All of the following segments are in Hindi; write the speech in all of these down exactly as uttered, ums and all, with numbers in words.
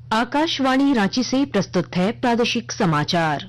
आकाशवाणी रांची से प्रस्तुत है प्रादेशिक समाचार।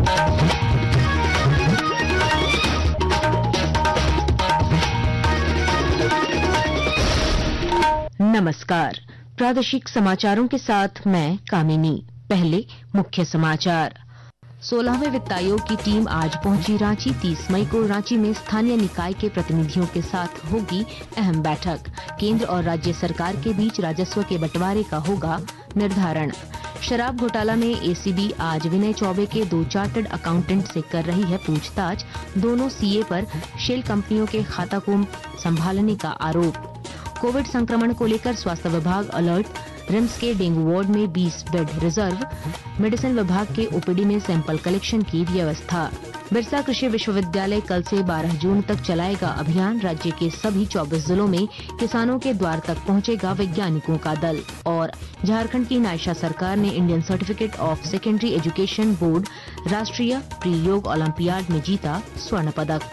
नमस्कार, प्रादेशिक समाचारों के साथ मैं कामिनी। पहले मुख्य समाचार। सोलहवें वित्त आयोग की टीम आज पहुंची रांची। तीस मई को रांची में स्थानीय निकाय के प्रतिनिधियों के साथ होगी अहम बैठक। केंद्र और राज्य सरकार के बीच राजस्व के बंटवारे का होगा निर्धारण। शराब घोटाला में एसीबी आज विनय चौबे के दो चार्टर्ड अकाउंटेंट से कर रही है पूछताछ। दोनों सीए पर शेल कंपनियों के खाता को संभालने का आरोप। कोविड संक्रमण को लेकर स्वास्थ्य विभाग अलर्ट। रिम्स के डेंगू वार्ड में बीस बेड रिजर्व। मेडिसिन विभाग के ओपीडी में सैंपल कलेक्शन की व्यवस्था। बिरसा कृषि विश्वविद्यालय कल से बारह जून तक चलाएगा अभियान। राज्य के सभी चौबीस जिलों में किसानों के द्वार तक पहुंचेगा वैज्ञानिकों का दल। और झारखंड की नायशा सरकार ने Indian certificate of secondary education board राष्ट्रीय प्री योग ओलंपियाड में जीता स्वर्ण पदक।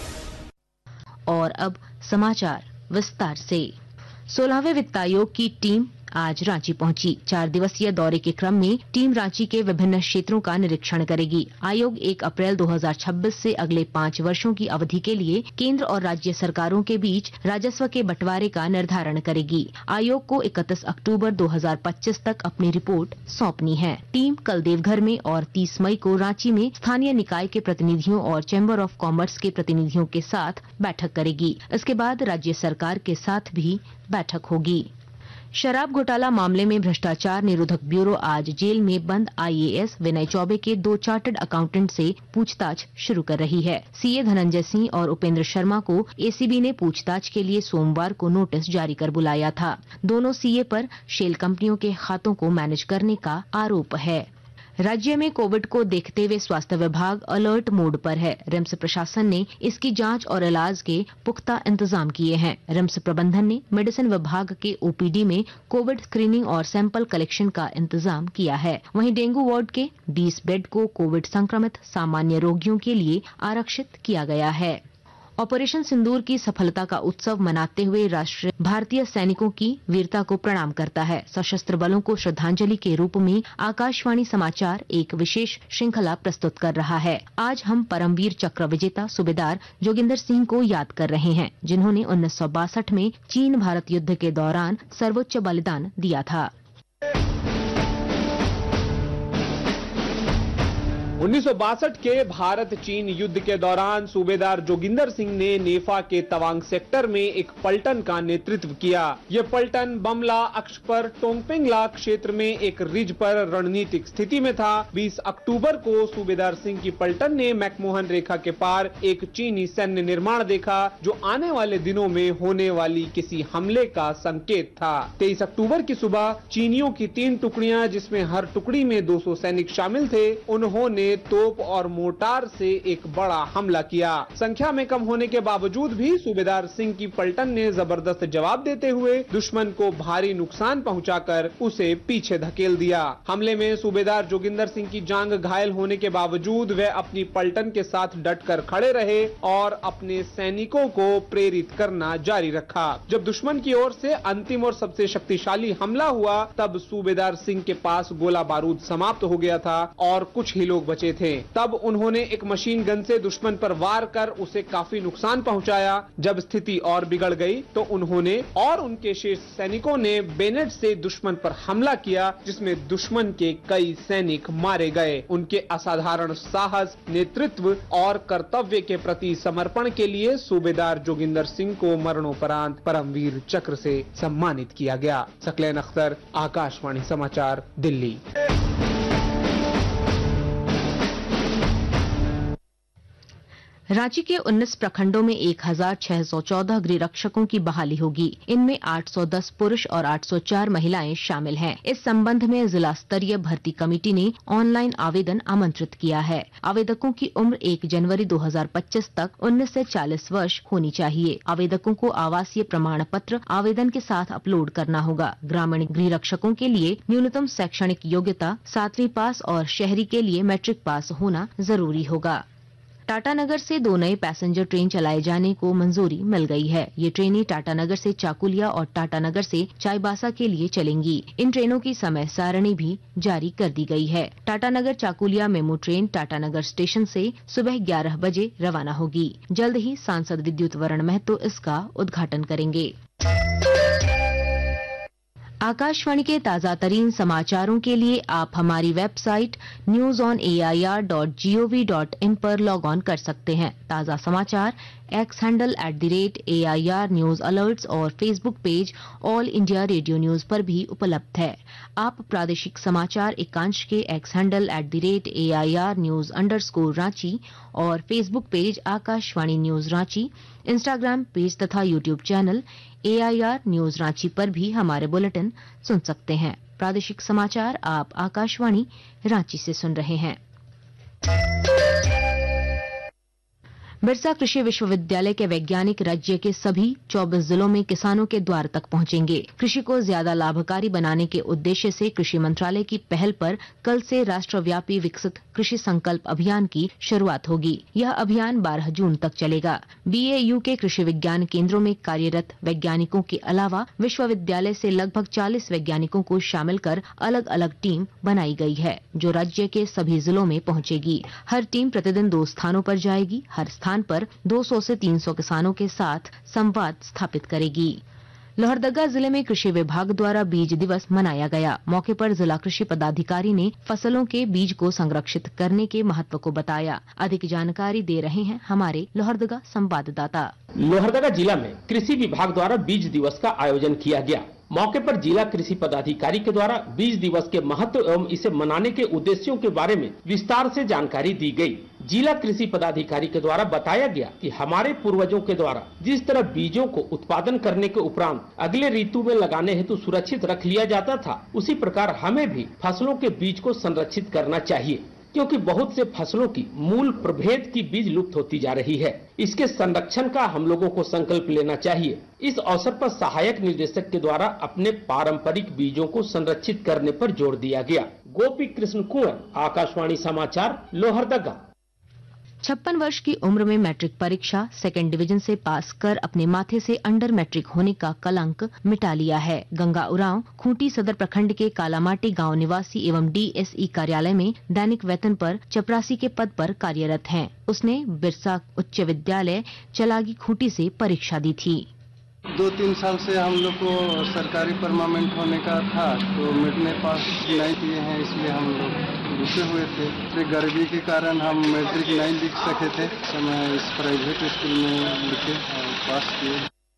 और अब समाचार विस्तार से। सोलहवें वित्त आयोग की टीम आज रांची पहुंची। चार दिवसीय दौरे के क्रम में टीम रांची के विभिन्न क्षेत्रों का निरीक्षण करेगी। आयोग एक अप्रैल दो हज़ार छब्बीस से अगले पाँच वर्षों की अवधि के लिए केंद्र और राज्य सरकारों के बीच राजस्व के बंटवारे का निर्धारण करेगी। आयोग को इकतीस अक्टूबर दो हज़ार पच्चीस तक अपनी रिपोर्ट सौंपनी है। टीम कल देवघर में और तीस मई को रांची में स्थानीय निकाय के प्रतिनिधियों और चैम्बर ऑफ कॉमर्स के प्रतिनिधियों के साथ बैठक करेगी। इसके बाद राज्य सरकार के साथ भी बैठक होगी। शराब घोटाला मामले में भ्रष्टाचार निरोधक ब्यूरो आज जेल में बंद आईएएस विनय चौबे के दो चार्टर्ड अकाउंटेंट से पूछताछ शुरू कर रही है। सीए धनंजय सिंह और उपेंद्र शर्मा को एसीबी ने पूछताछ के लिए सोमवार को नोटिस जारी कर बुलाया था। दोनों सीए पर शेल कंपनियों के खातों को मैनेज करने का आरोप है। राज्य में कोविड को देखते हुए स्वास्थ्य विभाग अलर्ट मोड पर है। रिम्स प्रशासन ने इसकी जांच और इलाज के पुख्ता इंतजाम किए हैं। रिम्स प्रबंधन ने मेडिसिन विभाग के ओपीडी में कोविड स्क्रीनिंग और सैंपल कलेक्शन का इंतजाम किया है। वहीं डेंगू वार्ड के बीस बेड को कोविड संक्रमित सामान्य रोगियों के लिए आरक्षित किया गया है। ऑपरेशन सिंदूर की सफलता का उत्सव मनाते हुए राष्ट्र भारतीय सैनिकों की वीरता को प्रणाम करता है। सशस्त्र बलों को श्रद्धांजलि के रूप में आकाशवाणी समाचार एक विशेष श्रृंखला प्रस्तुत कर रहा है। आज हम परमवीर चक्र विजेता सूबेदार जोगिंदर सिंह को याद कर रहे हैं, जिन्होंने उन्नीस सौ बासठ में चीन भारत युद्ध के दौरान सर्वोच्च बलिदान दिया था। उन्नीस सौ बासठ के भारत चीन युद्ध के दौरान सूबेदार जोगिंदर सिंह ने नेफा के तवांग सेक्टर में एक पलटन का नेतृत्व किया। ये पलटन बमला अक्ष पर टोंगपेंगला क्षेत्र में एक रिज पर रणनीतिक स्थिति में था। बीस अक्टूबर को सूबेदार सिंह की पलटन ने मैकमोहन रेखा के पार एक चीनी सैन्य निर्माण देखा, जो आने वाले दिनों में होने वाली किसी हमले का संकेत था। तेईस अक्टूबर की सुबह चीनियों की तीन टुकड़ियां, जिसमें हर टुकड़ी में दो सौ सैनिक शामिल थे, उन्होंने तोप और मोर्टार से एक बड़ा हमला किया। संख्या में कम होने के बावजूद भी सूबेदार सिंह की पलटन ने जबरदस्त जवाब देते हुए दुश्मन को भारी नुकसान पहुंचाकर उसे पीछे धकेल दिया। हमले में सूबेदार जोगिंदर सिंह की जांघ घायल होने के बावजूद वे अपनी पलटन के साथ डटकर खड़े रहे और अपने सैनिकों को प्रेरित करना जारी रखा। जब दुश्मन की ओर से अंतिम और सबसे शक्तिशाली हमला हुआ, तब सूबेदार सिंह के पास गोला बारूद समाप्त हो गया था और कुछ ही लोग बचे थे। तब उन्होंने एक मशीन गन से दुश्मन पर वार कर उसे काफी नुकसान पहुंचाया। जब स्थिति और बिगड़ गई तो उन्होंने और उनके शेष सैनिकों ने बेनेट से दुश्मन पर हमला किया, जिसमें दुश्मन के कई सैनिक मारे गए। उनके असाधारण साहस, नेतृत्व और कर्तव्य के प्रति समर्पण के लिए सूबेदार जोगिंदर सिंह को मरणोपरांत परमवीर चक्र से सम्मानित किया गया। सकलैन अख्तर, आकाशवाणी समाचार, दिल्ली। रांची के उन्नीस प्रखंडों में एक हजार छह सौ चौदह गृह रक्षकों की बहाली होगी। इनमें आठ सौ दस पुरुष और आठ सौ चार महिलाएं शामिल हैं। इस संबंध में जिला स्तरीय भर्ती कमेटी ने ऑनलाइन आवेदन आमंत्रित किया है। आवेदकों की उम्र एक जनवरी दो हज़ार पच्चीस तक उन्नीस से चालीस वर्ष होनी चाहिए। आवेदकों को आवासीय प्रमाण पत्र आवेदन के साथ अपलोड करना होगा। ग्रामीण गृह रक्षकों के लिए न्यूनतम शैक्षणिक योग्यता सातवीं पास और शहरी के लिए मैट्रिक पास होना जरूरी होगा। टाटानगर से दो नए पैसेंजर ट्रेन चलाए जाने को मंजूरी मिल गई है। ये ट्रेनें टाटानगर से चाकुलिया और टाटानगर से चाईबासा के लिए चलेंगी। इन ट्रेनों की समय सारणी भी जारी कर दी गई है। Tatanagar Chakulia MEMU train Tatanagar station से सुबह ग्यारह बजे रवाना होगी। जल्द ही सांसद विद्युत वरण महतो इसका उद्घाटन करेंगे। आकाशवाणी के ताजा तरीन समाचारों के लिए आप हमारी website news on A I R dot G O V dot in पर लॉग ऑन कर सकते हैं। ताजा समाचार X handle at the rate A I R news alerts और Facebook page All India Radio news पर भी उपलब्ध है। आप प्रादेशिक समाचार एकांश के X handle at the rate A I R news underscore Ranchi और Facebook page Akashvani news Ranchi, Instagram page तथा YouTube channel A I R news Ranchi पर भी हमारे बुलेटिन सुन सकते हैं। प्रादेशिक समाचार आप आकाशवाणी रांची से सुन रहे हैं। बिरसा कृषि विश्वविद्यालय के वैज्ञानिक राज्य के सभी चौबीस जिलों में किसानों के द्वार तक पहुंचेंगे। कृषि को ज्यादा लाभकारी बनाने के उद्देश्य से कृषि मंत्रालय की पहल पर कल से राष्ट्रव्यापी विकसित कृषि संकल्प अभियान की शुरुआत होगी। यह अभियान बारह जून तक चलेगा। बी ए यू के कृषि विज्ञान केंद्रों में कार्यरत वैज्ञानिकों के अलावा विश्वविद्यालय से लगभग चालीस वैज्ञानिकों को शामिल कर अलग अलग टीम बनाई गई है, जो राज्य के सभी जिलों में पहुंचेगी। हर टीम प्रतिदिन दो स्थानों पर जाएगी। हर स्थान पर दो सौ से तीन सौ किसानों के साथ संवाद स्थापित करेगी। लोहरदगा जिले में कृषि विभाग द्वारा बीज दिवस मनाया गया। मौके पर जिला कृषि पदाधिकारी ने फसलों के बीज को संरक्षित करने के महत्व को बताया। अधिक जानकारी दे रहे हैं हमारे लोहरदगा संवाददाता। लोहरदगा जिला में कृषि विभाग द्वारा बीज दिवस का आयोजन किया गया। मौके पर जिला कृषि पदाधिकारी के द्वारा बीज दिवस के महत्व एवं इसे मनाने के उद्देश्यों के बारे में विस्तार से जानकारी दी गई। जिला कृषि पदाधिकारी के द्वारा बताया गया कि हमारे पूर्वजों के द्वारा जिस तरह बीजों को उत्पादन करने के उपरांत अगले ऋतु में लगाने हेतु सुरक्षित रख लिया जाता था, उसी प्रकार हमें भी फसलों के बीज को संरक्षित करना चाहिए, क्योंकि बहुत से फसलों की मूल प्रभेद की बीज लुप्त होती जा रही है। इसके संरक्षण का हम लोगों को संकल्प लेना चाहिए। इस अवसर पर सहायक निदेशक के द्वारा अपने पारंपरिक बीजों को संरक्षित करने पर जोर दिया गया। गोपी कृष्ण कुंवर, आकाशवाणी समाचार, लोहरदगा। छप्पन वर्ष की उम्र में मैट्रिक परीक्षा सेकेंड डिवीजन से पास कर अपने माथे से अंडर मैट्रिक होने का कलंक मिटा लिया है। गंगा उरांव खूंटी सदर प्रखंड के कालामाटी गांव निवासी एवं डी एस ई कार्यालय में दैनिक वेतन पर चपरासी के पद पर कार्यरत हैं। उसने बिरसा उच्च विद्यालय चलागी खूंटी से परीक्षा दी थी। दो तीन साल से हम लोग को सरकारी परमानेंट होने का था, तो मिडने पास नहीं किए हैं, इसलिए हम लोग रुके हुए थे। फिर गरीबी के कारण हम मैट्रिक नहीं लिख सके थे, तो मैं इस प्राइवेट स्कूल में लिखे और पास किए।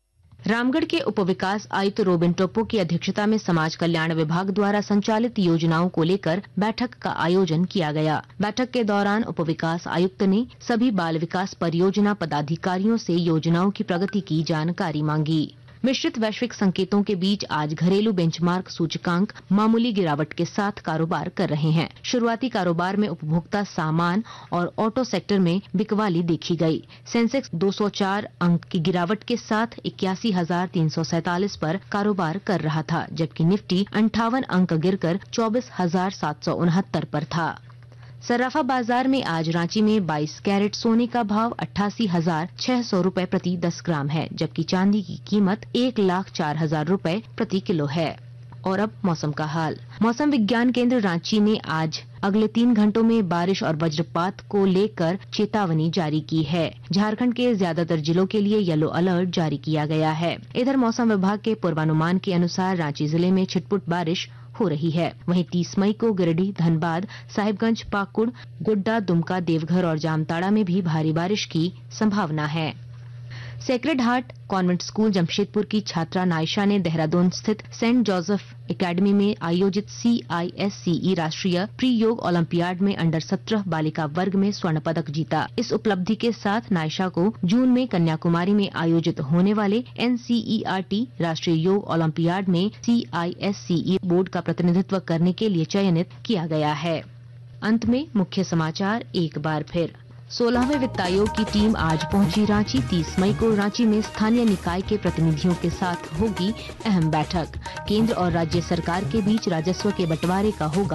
रामगढ़ के उप विकास आयुक्त रोबिन टोप्पो की अध्यक्षता में समाज कल्याण विभाग द्वारा संचालित योजनाओं को लेकर बैठक का आयोजन किया गया। बैठक के दौरान उप विकास आयुक्त ने सभी बाल विकास परियोजना पदाधिकारियों से योजनाओं की प्रगति की जानकारी मांगी। मिश्रित वैश्विक संकेतों के बीच आज घरेलू बेंचमार्क सूचकांक मामूली गिरावट के साथ कारोबार कर रहे हैं। शुरुआती कारोबार में उपभोक्ता सामान और ऑटो सेक्टर में बिकवाली देखी गई। सेंसेक्स दो सौ चार अंक की गिरावट के साथ इक्यासी हजार तीन सौ सैतालीस पर कारोबार कर रहा था, जबकि निफ्टी अंठावन अंक गिरकर चौबीस हजार सात सौ उनहत्तर पर था। सराफा बाजार में आज रांची में बाईस कैरेट सोने का भाव अट्ठासी हजार छह सौ रूपये प्रति दस ग्राम है, जबकि चांदी की कीमत एक लाख चार हजार रूपये प्रति किलो है। और अब मौसम का हाल। मौसम विज्ञान केंद्र रांची ने आज अगले तीन घंटों में बारिश और वज्रपात को लेकर चेतावनी जारी की है। झारखंड के ज्यादातर जिलों के लिए येलो अलर्ट जारी किया गया है। इधर मौसम विभाग के पूर्वानुमान के अनुसार रांची जिले में छिटपुट बारिश हो रही है। वहीं तीस मई को गिरिडीह, धनबाद, साहिबगंज, पाकुड़, गोड्डा, दुमका, देवघर और जामताड़ा में भी भारी बारिश की संभावना है। Sacred Heart Convent school Jamshedpur की छात्रा नायशा ने देहरादून स्थित सेंट जोसेफ एकेडमी में आयोजित सी आई एस सी ई राष्ट्रीय प्री योग ओलंपियाड में अंडर सत्रह बालिका वर्ग में स्वर्ण पदक जीता। इस उपलब्धि के साथ नायशा को जून में कन्याकुमारी में आयोजित होने वाले N C E R T राष्ट्रीय योग ओलंपियाड में सी I S C E board का प्रतिनिधित्व करने के लिए चयनित किया गया है। अंत में मुख्य समाचार एक बार फिर। सोलहवें वित्त आयोग की टीम आज पहुंची रांची। तीस मई को रांची में स्थानीय निकाय के प्रतिनिधियों के साथ होगी अहम बैठक। केंद्र और राज्य सरकार के बीच राजस्व के बंटवारे का होगा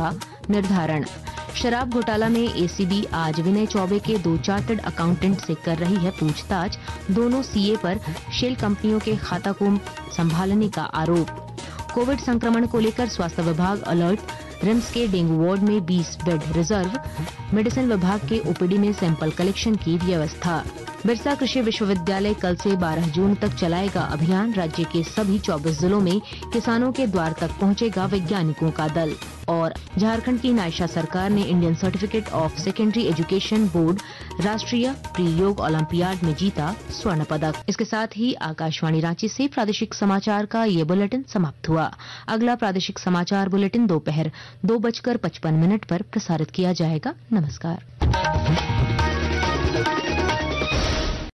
निर्धारण। शराब घोटाला में एसीबी आज विनय चौबे के दो चार्टर्ड अकाउंटेंट से कर रही है पूछताछ। दोनों सीए पर शेल कंपनियों के खाता को संभालने का आरोप। कोविड संक्रमण को लेकर स्वास्थ्य विभाग अलर्ट। रिम्स के डेंगू वार्ड में बीस बेड रिजर्व। मेडिसिन विभाग के ओपीडी में सैंपल कलेक्शन की व्यवस्था। बिरसा कृषि विश्वविद्यालय कल से बारह जून तक चलाएगा अभियान। राज्य के सभी चौबीस जिलों में किसानों के द्वार तक पहुंचेगा वैज्ञानिकों का दल। और झारखंड की नायशा सरकार ने Indian certificate of secondary education board राष्ट्रीय प्री योग ओलंपियाड में जीता स्वर्ण पदक। इसके साथ ही आकाशवाणी रांची से प्रादेशिक समाचार का ये बुलेटिन समाप्त हुआ। अगला प्रादेशिक समाचार बुलेटिन दोपहर दो बजकर पचपन मिनट पर प्रसारित किया जाएगा। नमस्कार।